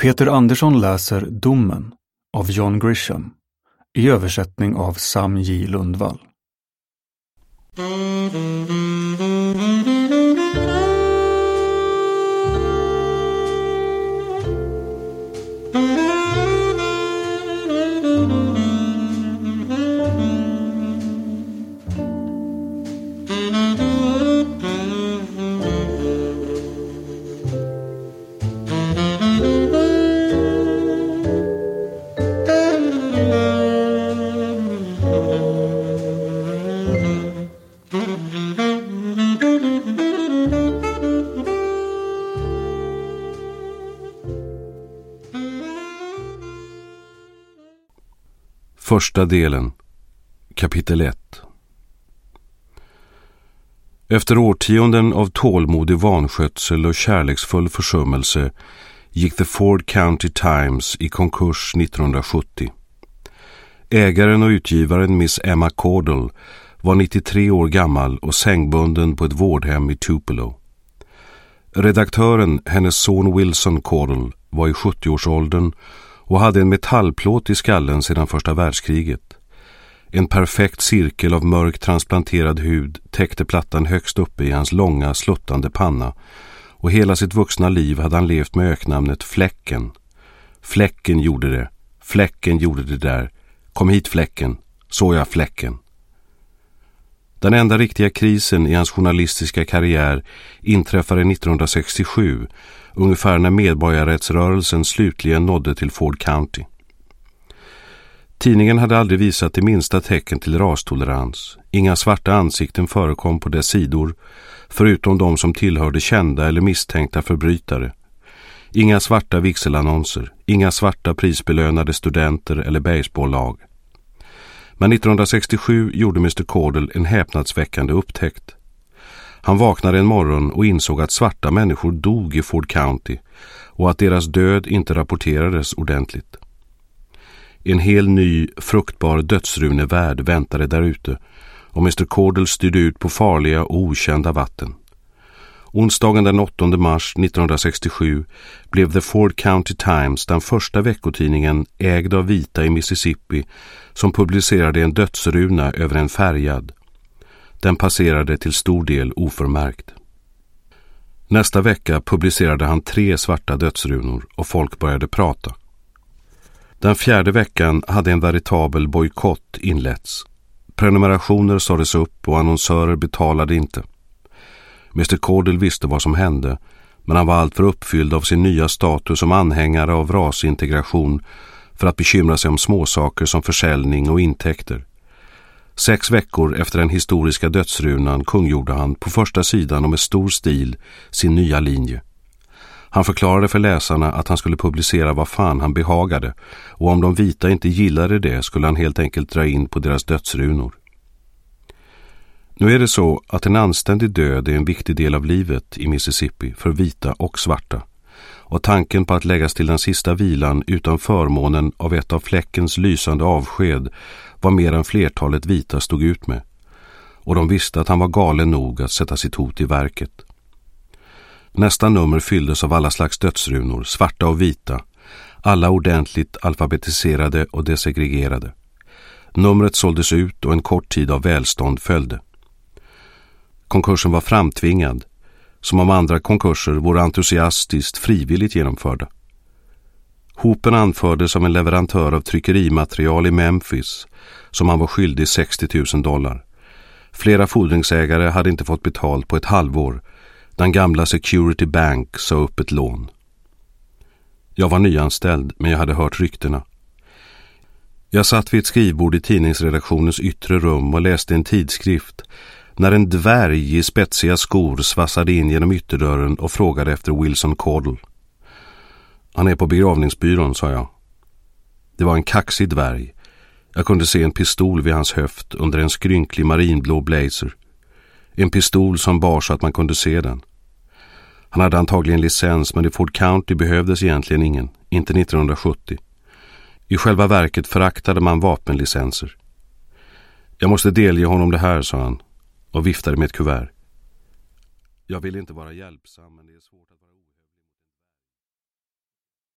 Peter Andersson läser Domen av John Grisham i översättning av Sam J. Lundvall. Första delen, kapitel 1. Efter årtionden av tålmodig vanskötsel och kärleksfull försummelse gick The Ford County Times i konkurs 1970. Ägaren och utgivaren Miss Emma Caudle var 93 år gammal och sängbunden på ett vårdhem i Tupelo. Redaktören, hennes son Wilson Caudle, var i 70-årsåldern och hade en metallplåt i skallen sedan första världskriget. En perfekt cirkel av mörk transplanterad hud täckte plattan högst uppe i hans långa, sluttande panna, och hela sitt vuxna liv hade han levt med öknamnet Fläcken. Fläcken gjorde det. Fläcken gjorde det där. Kom hit, Fläcken. Så jag, Fläcken. Den enda riktiga krisen i hans journalistiska karriär inträffade 1967, ungefär när medborgarrättsrörelsen slutligen nådde till Ford County. Tidningen hade aldrig visat det minsta tecken till rastolerans. Inga svarta ansikten förekom på dess sidor, förutom de som tillhörde kända eller misstänkta förbrytare. Inga svarta vigselannonser, inga svarta prisbelönade studenter eller baseballlag. Men 1967 gjorde Mr. Caudle en häpnadsväckande upptäckt. Han vaknade en morgon och insåg att svarta människor dog i Ford County och att deras död inte rapporterades ordentligt. En hel ny, fruktbar dödsrunevärld väntade där ute och Mr. Caudle styrde ut på farliga och okända vatten. Onsdagen den 8 mars 1967 blev The Ford County Times den första veckotidningen ägd av vita i Mississippi som publicerade en dödsruna över en färgad. Den passerade till stor del oförmärkt. Nästa vecka publicerade han 3 svarta dödsrunor och folk började prata. Den 4:e veckan hade en veritabel bojkott inletts. Prenumerationer sades upp och annonsörer betalade inte. Mr. Caudle visste vad som hände, men han var alltför uppfylld av sin nya status som anhängare av rasintegration för att bekymra sig om småsaker som försäljning och intäkter. 6 veckor efter den historiska dödsrunan kungjorde han på första sidan och med stor stil sin nya linje. Han förklarade för läsarna att han skulle publicera vad fan han behagade, och om de vita inte gillade det skulle han helt enkelt dra in på deras dödsrunor. Nu är det så att en anständig död är en viktig del av livet i Mississippi för vita och svarta, och tanken på att läggas till den sista vilan utan förmånen av ett av Fläckens lysande avsked var mer än flertalet vita stod ut med, och de visste att han var galen nog att sätta sitt hot i verket. Nästa nummer fylldes av alla slags dödsrunor, svarta och vita, alla ordentligt alfabetiserade och desegregerade. Numret såldes ut och en kort tid av välstånd följde. Konkursen var framtvingad, som om andra konkurser vore entusiastiskt frivilligt genomförda. Hopen anfördes av en leverantör av tryckerimaterial i Memphis som han var skyldig $60,000. Flera fordringsägare hade inte fått betalt på ett halvår. Den gamla Security Bank sa upp ett lån. Jag var nyanställd, men jag hade hört ryktena. Jag satt vid ett skrivbord i tidningsredaktionens yttre rum och läste en tidskrift när en dvärg i spetsiga skor svassade in genom ytterdörren och frågade efter Wilson Caudle. Han är på begravningsbyrån, sa jag. Det var en kaxig dvärg. Jag kunde se en pistol vid hans höft under en skrynklig marinblå blazer. En pistol som bar så att man kunde se den. Han hade antagligen licens, men i Ford County behövdes egentligen ingen, inte 1970. I själva verket föraktade man vapenlicenser. Jag måste delge honom det här, sa han och viftade med ett kuvert. Jag vill inte vara hjälpsam, men det är svårt att